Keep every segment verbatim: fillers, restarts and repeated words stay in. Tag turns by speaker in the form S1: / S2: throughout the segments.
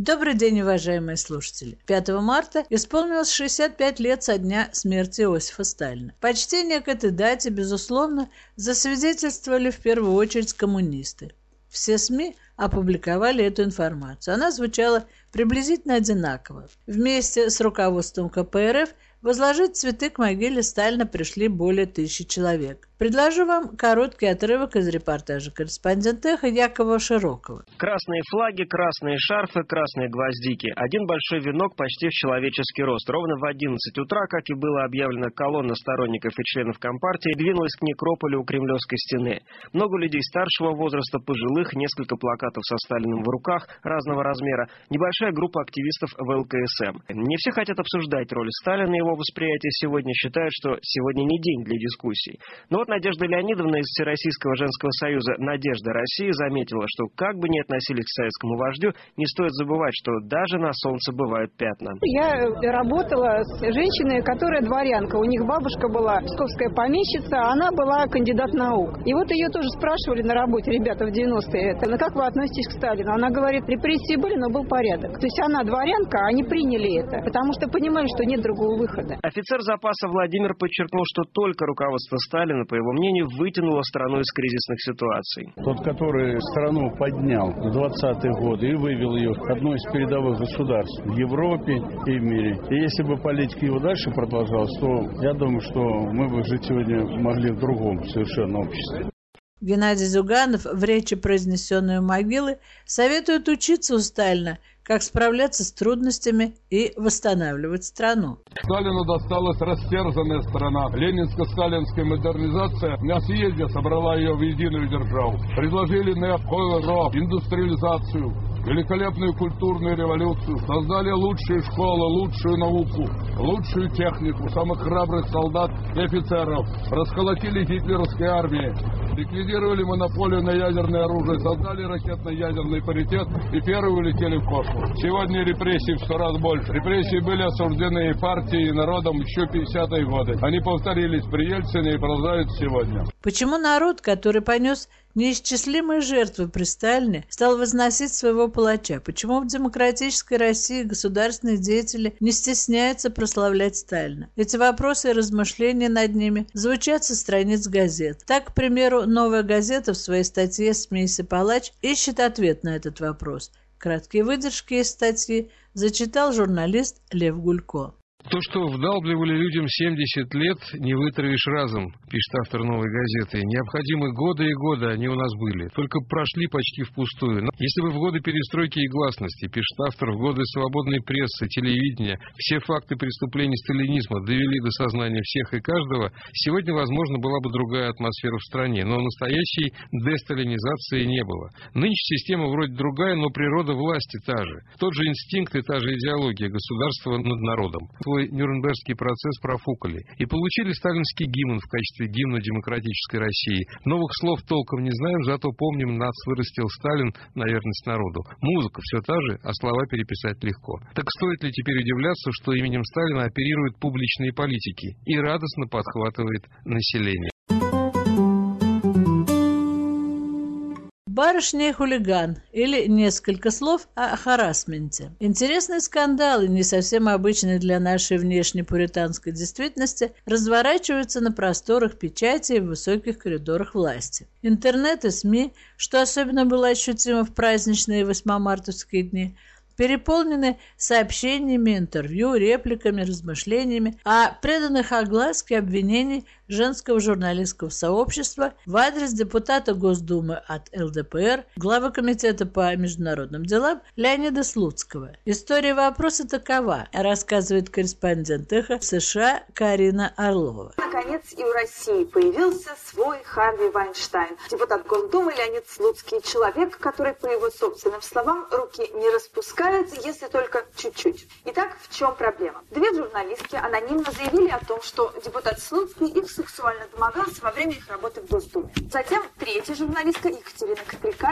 S1: Добрый день, уважаемые слушатели. пятого марта исполнилось шестьдесят пять лет со дня смерти Иосифа Сталина. Почтение к этой дате, безусловно, засвидетельствовали в первую очередь коммунисты. Все СМИ опубликовали эту информацию. Она звучала приблизительно одинаково. Вместе с руководством ка пэ эр эф возложить цветы к могиле Сталина пришли более тысячи человек. Предложу вам короткий отрывок из репортажа корреспондента «Эхо» Якова Широкого.
S2: Красные флаги, красные шарфы, красные гвоздики. Один большой венок почти в человеческий рост. Ровно в одиннадцать утра, как и было объявлено, колонна сторонников и членов Компартии двинулась к некрополю у Кремлевской стены. Много людей старшего возраста, пожилых, несколько плакатов со Сталиным в руках разного размера, небольшая группа активистов вэ эл ка эс эм. Не все хотят обсуждать роль Сталина и его восприятие сегодня, считают, что сегодня не день для дискуссий. Но вот Надежда Леонидовна из Всероссийского женского союза «Надежда России» заметила, что как бы ни относились к советскому вождю, не стоит забывать, что даже на солнце бывают пятна.
S3: Я работала с женщиной, которая дворянка. У них бабушка была псковская помещица, а она была кандидат наук. И вот ее тоже спрашивали на работе, ребята, в девяностые, это, ну как вы относитесь к Сталину? Она говорит, репрессии были, но был порядок. То есть она дворянка, а они приняли это, потому что понимали, что нет другого выхода.
S2: Офицер запаса Владимир подчеркнул, что только руководство Сталина, по его мнению, вытянуло страну из кризисных ситуаций.
S4: Тот, который страну поднял в двадцатые годы и вывел ее в одно из передовых государств в Европе и в мире. И если бы политика его дальше продолжалась, то я думаю, что мы бы жить сегодня могли в другом совершенно обществе.
S1: Геннадий Зюганов в речи, произнесенной у могилы, советует учиться у Сталина, как справляться с трудностями и восстанавливать страну.
S5: Сталину досталась растерзанная страна. Ленинско-сталинская модернизация на съезде собрала ее в единую державу. Предложили необходимую индустриализацию, великолепную культурную революцию, создали лучшие школы, лучшую науку, лучшую технику, самых храбрых солдат и офицеров, расколотили гитлеровские армии, ликвидировали монополию на ядерное оружие, создали ракетно-ядерный паритет и первые улетели в космос. Сегодня репрессий в сто раз больше. Репрессии были осуждены и партией, и народом еще в пятидесятые годы. Они повторились при Ельцине и продолжаются сегодня.
S1: Почему народ, который понес неисчислимые жертвы при Сталине, стал возносить своего палача? Почему в демократической России государственные деятели не стесняются прославлять Сталина? Эти вопросы и размышления над ними звучат со страниц газет. Так, к примеру, «Новая газета» в своей статье «Смейся, палач» ищет ответ на этот вопрос. Краткие выдержки из статьи зачитал журналист Лев Гулько.
S6: То, что вдалбливали людям семьдесят лет, не вытравишь разом, пишет автор «Новой газеты». Необходимы годы и годы, они у нас были. Только прошли почти впустую. Но если бы в годы перестройки и гласности, пишет автор, в годы свободной прессы, телевидения, все факты преступлений сталинизма довели до сознания всех и каждого, сегодня, возможно, была бы другая атмосфера в стране. Но настоящей десталинизации не было. Нынче система вроде другая, но природа власти та же. Тот же инстинкт и та же идеология государства над народом. Свой Нюрнбергский процесс профукали и получили сталинский гимн в качестве гимна демократической России. Новых слов толком не знаем, зато помним, нац вырастил Сталин на верность народу. Музыка все та же, а слова переписать легко. Так стоит ли теперь удивляться, что именем Сталина оперируют публичные политики и радостно подхватывает население?
S1: «Барышня и хулиган» или несколько слов о харассменте. Интересные скандалы, не совсем обычные для нашей внешней пуританской действительности, разворачиваются на просторах печати и в высоких коридорах власти. Интернет и СМИ, что особенно было ощутимо в праздничные восьмомартовские дни, переполнены сообщениями, интервью, репликами, размышлениями о преданных огласке обвинений женского журналистского сообщества в адрес депутата Госдумы от эл дэ пэ эр, главы комитета по международным делам Леонида Слуцкого. История вопроса такова, рассказывает корреспондент «Эхо» США Карина Орлова.
S7: Наконец и у России появился свой Харви Вайнштейн. Депутат Госдумы Леонид Слуцкий, человек, который, по его собственным словам, руки не распускает, если только чуть-чуть. Итак, в чем проблема? Две журналистки анонимно заявили о том, что депутат Слуцкий их сексуально домогался во время их работы в Госдуме. Затем третья журналистка Екатерина Каприкадзе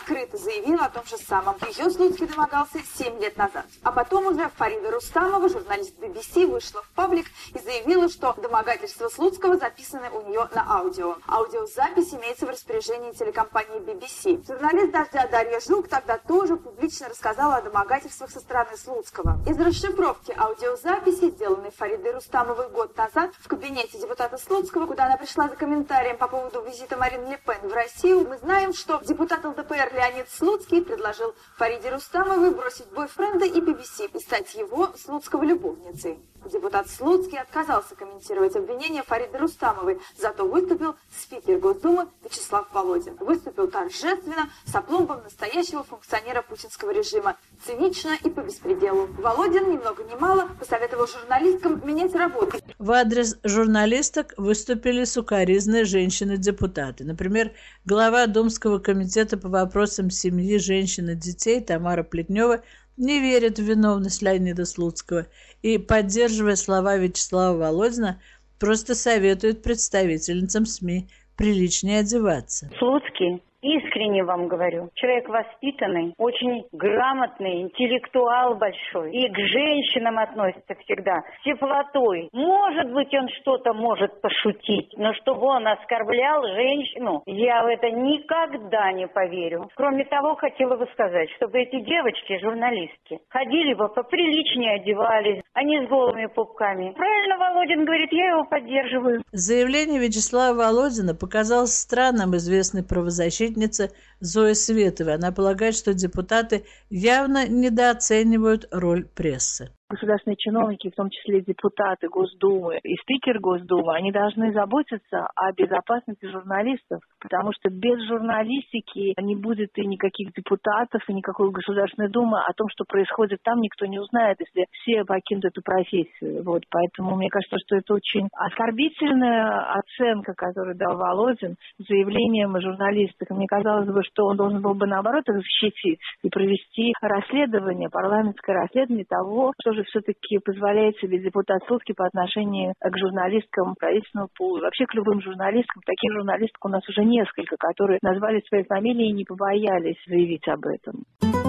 S7: открыто заявила о том же самом. Ее Слуцкий домогался семь лет назад. А потом уже Фарида Рустамова, журналист би би си, вышла в паблик и заявила, что домогательства Слуцкого записаны у нее на аудио. Аудиозапись имеется в распоряжении телекомпании би би си. Журналист «Дождя» Дарья Жук тогда тоже публично рассказала о домогательствах со стороны Слуцкого. Из расшифровки аудиозаписи, сделанной Фаридой Рустамовой год назад в кабинете депутата Слуцкого, куда она пришла за комментарием по поводу визита Марины Ле Пен в Россию, мы знаем, что депутат эл дэ пэ эр Леонид Слуцкий предложил Фариде Рустамовой бросить бойфренда и би би си и стать его, Слуцкого, любовницей. Депутат Слуцкий отказался комментировать обвинения Фариды Рустамовой, зато выступил спикер Госдумы Вячеслав Володин. Выступил торжественно, с опломбом настоящего функционера путинского режима, цинично и по беспределу. Володин, ни много ни мало, посоветовал журналисткам менять работу.
S1: В адрес журналисток выступили сукоризные женщины-депутаты. Например, глава Думского комитета по вопросам семьи, женщин и детей Тамара Плетнева не верит в виновность Леонида Слуцкого и, поддерживая слова Вячеслава Володина, просто советует представительницам СМИ приличнее одеваться.
S8: Слуцкий, искренне вам говорю, человек воспитанный, очень грамотный, интеллектуал большой. И к женщинам относится всегда с теплотой. Может быть, он что-то может пошутить, но чтобы он оскорблял женщину, я в это никогда не поверю. Кроме того, хотела бы сказать, чтобы эти девочки, журналистки, ходили бы поприличнее, одевались, а не с голыми пупками. Правильно Володин говорит, я его поддерживаю.
S1: Заявление Вячеслава Володина показалось странным известной правозащитнице Зои Световой. Она полагает, что депутаты явно недооценивают роль прессы.
S9: Государственные чиновники, в том числе депутаты Госдумы и спикер Госдумы, они должны заботиться о безопасности журналистов, потому что без журналистики не будет и никаких депутатов, и никакой Государственной Думы. О том, что происходит там, никто не узнает, если все покинут эту профессию. Вот, поэтому мне кажется, что это очень оскорбительная оценка, которую дал Володин заявлением журналистов. Мне казалось бы, что он должен был бы, наоборот, их защитить и провести расследование, парламентское расследование того, что же все-таки позволяет себе депутат Слуцкий по отношению к журналисткам правительственного пула. Вообще к любым журналисткам. Таких журналисток у нас уже несколько, которые назвали свои фамилии и не побоялись заявить об этом.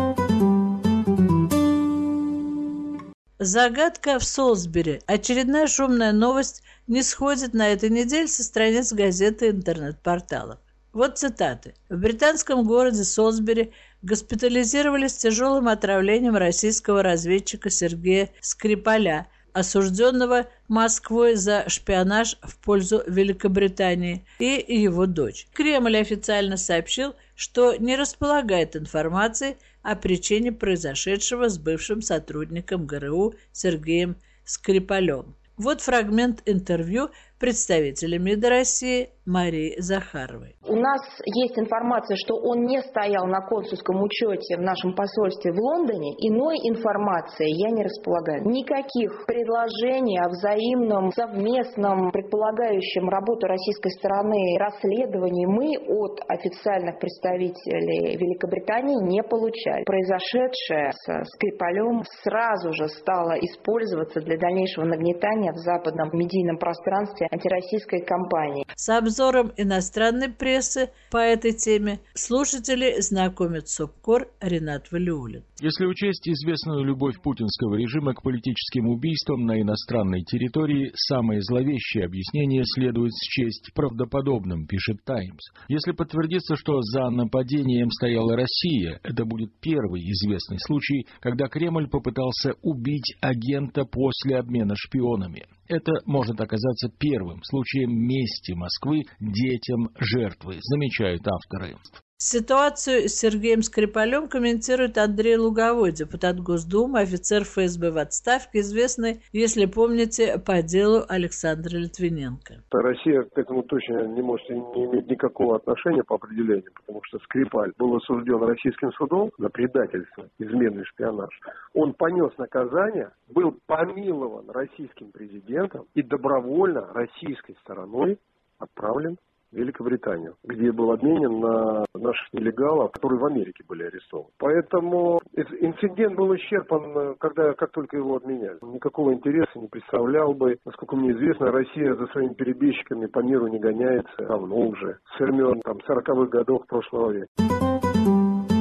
S1: Загадка в Солсбери. Очередная шумная новость не сходит на этой неделе со страниц газеты и интернет-порталов. Вот цитаты. В британском городе Солсбери госпитализировали с тяжелым отравлением российского разведчика Сергея Скрипаля, осужденного Москвой за шпионаж в пользу Великобритании, и его дочь. Кремль официально сообщил, что не располагает информацией о причине произошедшего с бывшим сотрудником ГРУ Сергеем Скрипалем. Вот фрагмент интервью представителя МИДа России Марии Захаровой.
S10: У нас есть информация, что он не стоял на консульском учете в нашем посольстве в Лондоне. Иной информации я не располагаю. Никаких предложений о взаимном, совместном, предполагающем работу российской стороны расследований мы от официальных представителей Великобритании не получали. Произошедшее со Скрипалем сразу же стало использоваться для дальнейшего нагнетания в западном медийном пространстве антироссийской кампании.
S1: С обзором иностранной прессы по этой теме слушатели знакомит СОБКОР Ренат Валиуллин.
S11: Если учесть известную любовь путинского режима к политическим убийствам на иностранной территории, самое зловещее объяснение следует счесть правдоподобным, пишет «Таймс». Если подтвердится, что за нападением стояла Россия, это будет первый известный случай, когда Кремль попытался убить агента после обмена шпионами. Это может оказаться первым случаем мести Москвы детям жертвы, замечают авторы.
S1: Ситуацию с Сергеем Скрипалем комментирует Андрей Луговой, депутат Госдумы, офицер эф эс бэ в отставке, известный, если помните, по делу Александра Литвиненко.
S12: Россия к этому точно не может не иметь никакого отношения по определению, потому что Скрипаль был осужден российским судом на предательство, измену и шпионаж. Он понес наказание, был помилован российским президентом и добровольно российской стороной отправлен в Великобританию, где был обменен на наших нелегалов, которые в Америке были арестованы. Поэтому инцидент был исчерпан, когда, как только его обменяли. Никакого интереса не представлял бы. Насколько мне известно, Россия за своими перебежчиками по миру не гоняется давно уже, с времен там, сороковых годов прошлого века.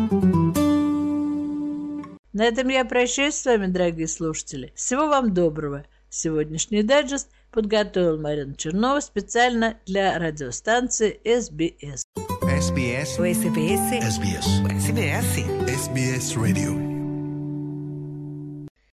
S1: На этом я прощаюсь с вами, дорогие слушатели. Всего вам доброго. Сегодняшний дайджест подготовил Марина Чернова специально для радиостанции эс би эс.
S13: эс би эс. эс би эс. эс би эс. эс би эс. эс би эс Radio.